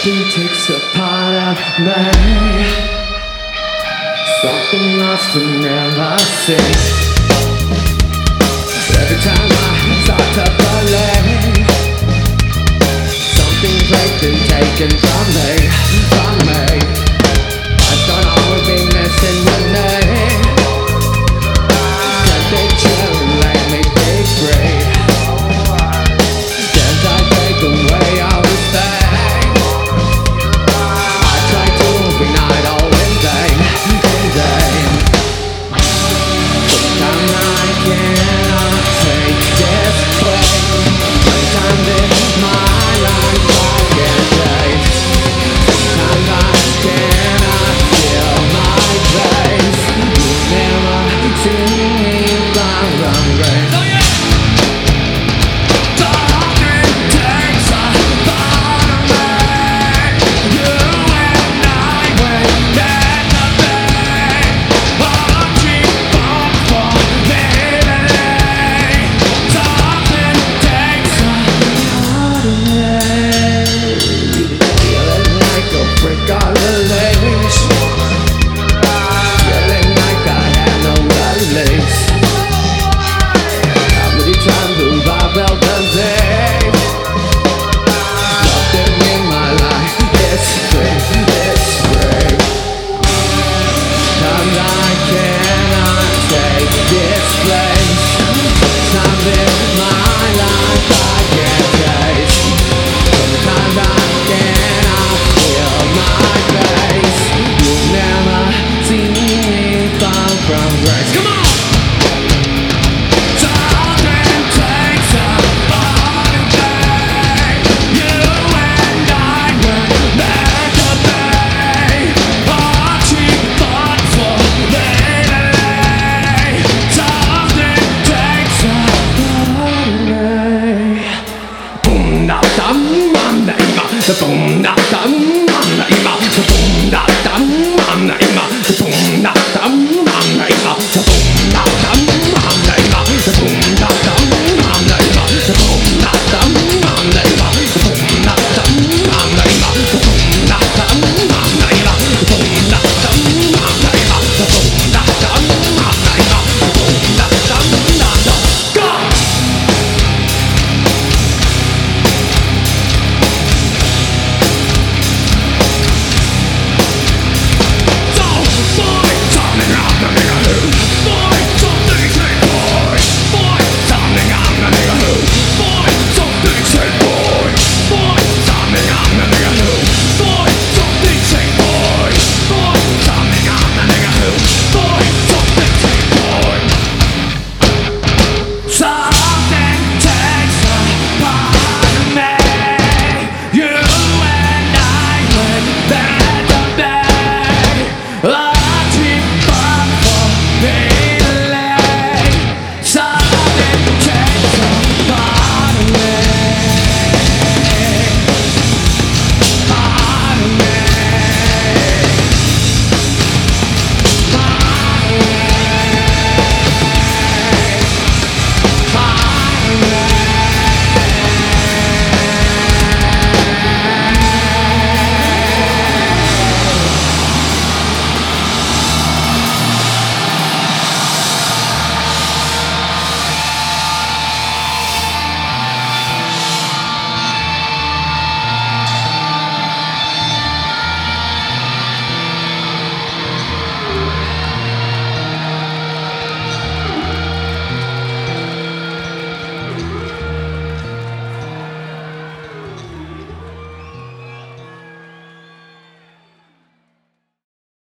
Something takes a part of me. Something lost and never seen. Every time I start to believe something's raped and taken from me, from me. I thought I would be missing with me. Can't they chill and let me be free? Can't I take away all this pain? I try to ignite all in vain, in vain. Sometimes I cannot take this pain. Sometimes it's my life I can't take. Sometimes I cannot feel my face. You'll never see me if I'm hungry. The boom